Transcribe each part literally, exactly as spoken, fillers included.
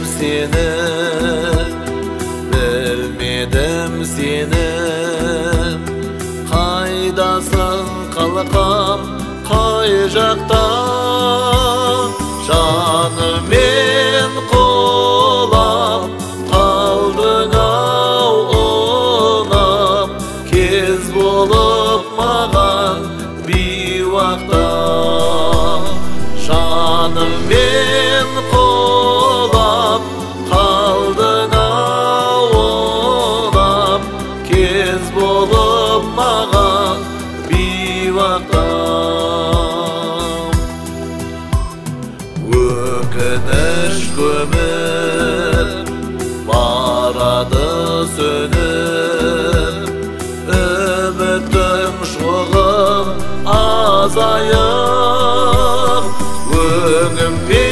seni, bilmedim seni. Kaydasın kalkam kay jakta, canım men qolam kaldың ау onam, kez bolup mаған бейуақта. Жаным мен қолап қалдың ау онам, кез болып маған бейуақта. Өкініш көмір барады сөніп, үмітім шоғым азайып, өңімбе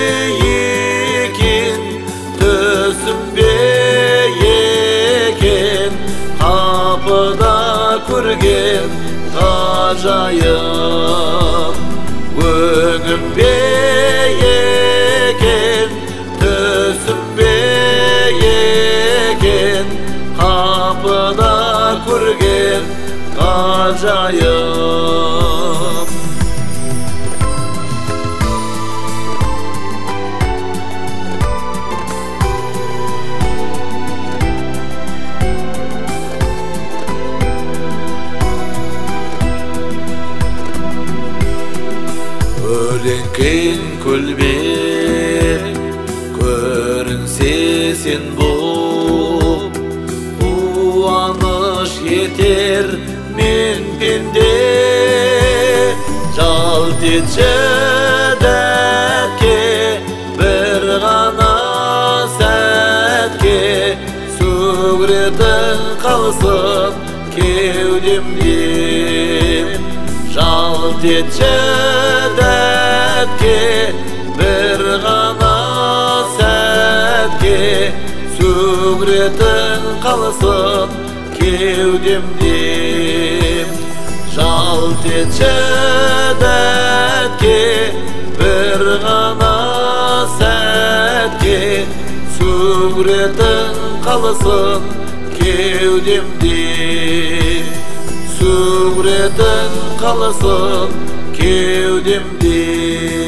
екен, төсімбе екен, қапыда көрген ғажайып. Өңімбе екен, төсімбе екен, қапыда көрген ғажайып. Өлеңкен көлбек көрінсе сен боп, қуаныш етер мен пенде. Жалт етші дәтке, бір ғана сәтке, сөгретің қалсын кеудемде. Жалт етші дәтке, бір ғана сәтке, сөгретің қалсын кеудемде. Жалт етші дәтке, бір ғана сәтке, сөгретің қалсын кеудемде. Сөгретің қалсын кеудемде.